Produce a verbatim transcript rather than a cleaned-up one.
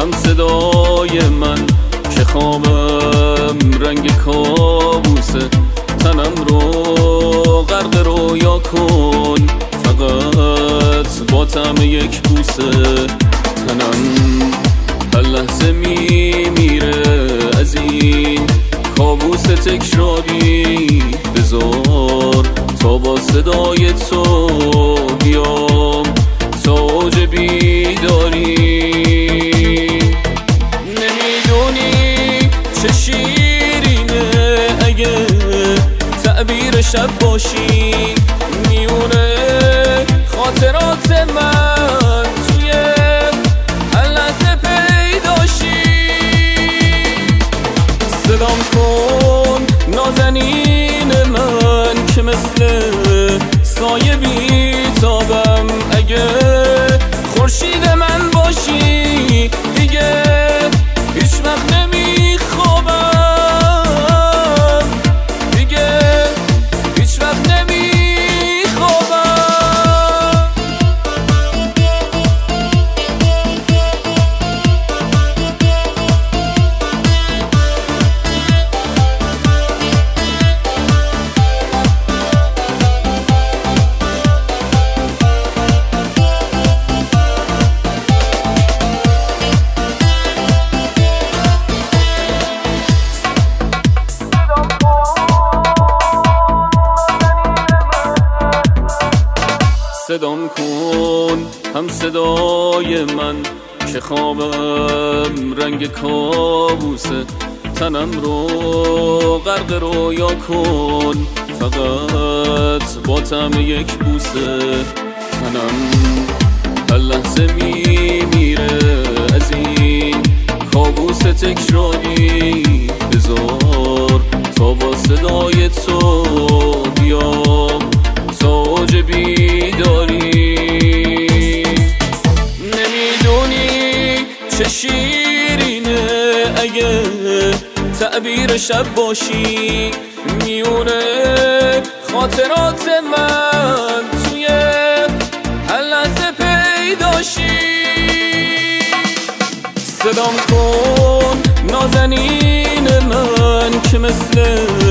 هم صدای من که خوابم رنگ کابوسه. تنم رو غرق رویا کن فقط با طعم یک بوسه. تنم هر لحظه میمیره از این کابوس تکراری. بذار تا با صدای تو بیام تا اوج بیداری. نمیدونی چه شیرینه اگه تعبیر شب باشی. میونه خاطرات من توی هر لحظه پیداشی. صدام کن نازنین من که مثل سایه بیتابم. اگه خورشید من باشی دیگه هیچ وقت نمیخوابم. دیگه هیچ وقت نمیخوابم. صدام کن هم صدای من که خوابم رنگ کابوسه. تنم رو غرق رویا کن فقط با طعم یک بوسه. تنم هر لحظه میمیره از این کابوس تکراری. بذار تا با صدای تو بیام تا اوج بیداری. نمیدونی چه شیرینه اگه تعبیر شب باشی. میونه خاطرات من توی هر لحظه پیداشی. صدام کن نازنین من که مثل